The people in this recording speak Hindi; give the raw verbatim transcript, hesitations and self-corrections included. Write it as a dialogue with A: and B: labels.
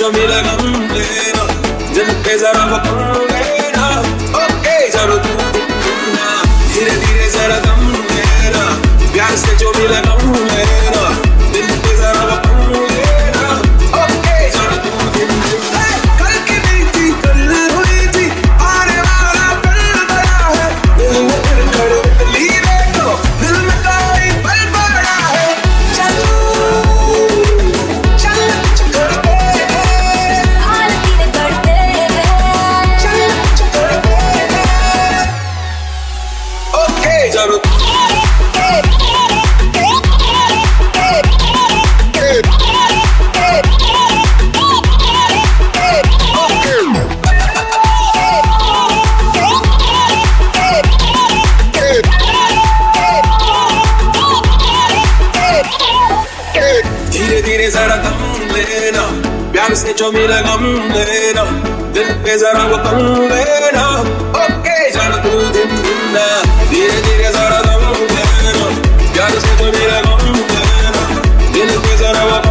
A: जो मिला गम लेना, दिल पे जरा वक़्त लेना, ओके जरा तू ना, धीरे धीरे जरा दम लेना, प्यार से जो मिला गम लेना, दिल पे जरा वक़्त लेना, ओके जरा तू ना। कल की बीती कल हुई थी, आने वाला कल बड़ा है, दिल में फिर धड़कली देखो, दिल में कोई पल पड़ा है, चलो धीरे धीरे जरा दम लेना, प्यार से जो मिला गम लेना, दिल पे जरा वो कम लेना, ओके जरा तू दिन ना, धीरे धीरे जरा दम लेना, प्यार से जो मिला गम लेना, दिल पे जरा वो